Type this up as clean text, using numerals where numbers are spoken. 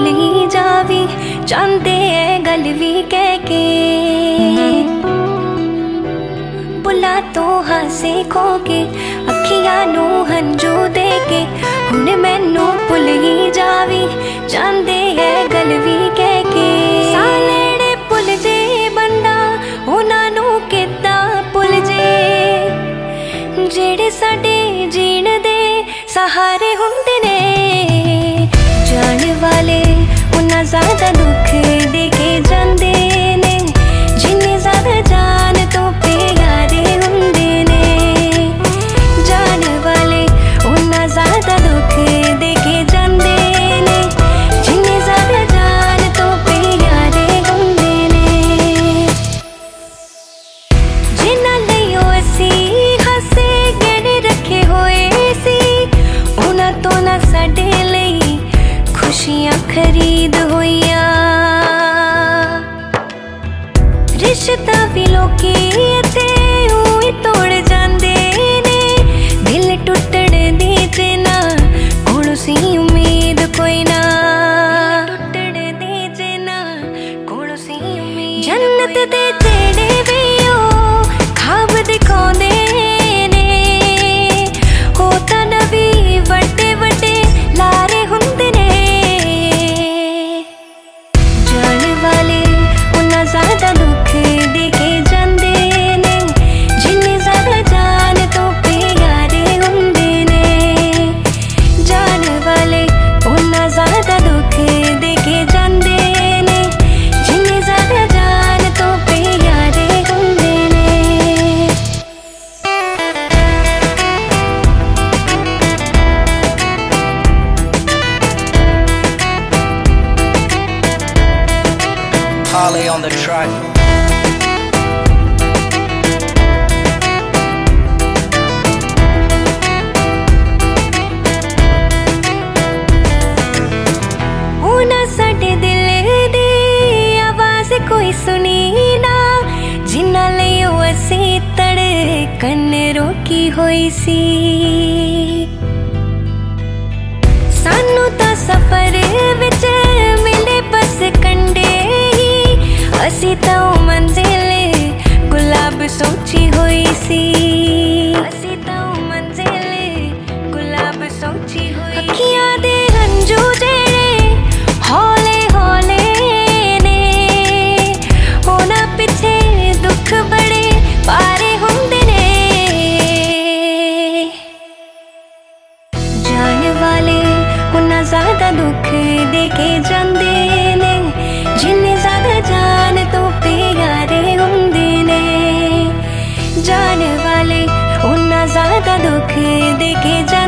भुल ही जावी चाहते है गल भी कह के। बुला तो हासे खो के अखियां नू हंजू दे के हुण मैनू भुल ही जावी चाहते है गल भी कह के। सालेड़े भुल जे बंदा उन्हां नू किद्दां भुल जे जेड़े साडे जीण दे सहारे हुंदे ने। जान वाले उन्ना ज़्यादा दुख दे के जांदे ने जिन्ने ज़्यादा जान तो प्यारे हुंदे ने। जान वाले उन्ना ज़्यादा दुख दे के जांदे ने जिन्ने ज़्यादा जान तो प्यारे हुंदे ने। जिन्हां लई असी हसे गहने रखे होए सी उन्हां तो ना साडे लई खुशियां खरीद होइया। रिश्ता भी लोकी ते उई तोड़ जांदे ने दिल टुटण दी जना कोल सी उम्मीद कोई ना। टुटण दी जना कोल सी उम्मीद। जन्नत दे जेड़े भी ओ खाब दिखाउंदे ने हो तां नवी वड्डे वड्डे लारे हुंदे ने। जान वाले उन्ना ज़्यादा दुख दे के जांदे ने जिन्ने ज़्यादा जान तो प्यारे हुंदे ने। जान वाले उन्ना ज़्यादा दुख दे के जांदे ने जिन्ने ज़्यादा जान तो प्यारे हुंदे ने। Harley on the track. होना साडे दिल दी आवाज़ कोई सुनी ना जिन्हां लई ओ असी धड़कन रोकी होई सी। सानू तां सफर विच मिले बस कंडे ही असी तां ओ मंजिल गुलाब सोची होई सी। असी तां ओ मंजिल गुलाब सोची होई। अखियां दे हंजू जेड़े हौले हौले ने होना पिछे दुख बड़े पारे हुंदे ने। जान वाले उन्ना ज़्यादा दुख दे के जांदे ने जिन्ने ज़्यादा जान तो प्यारे हुंदे ने। जान वाले उन्ना ज़्यादा दुख दे के जांदे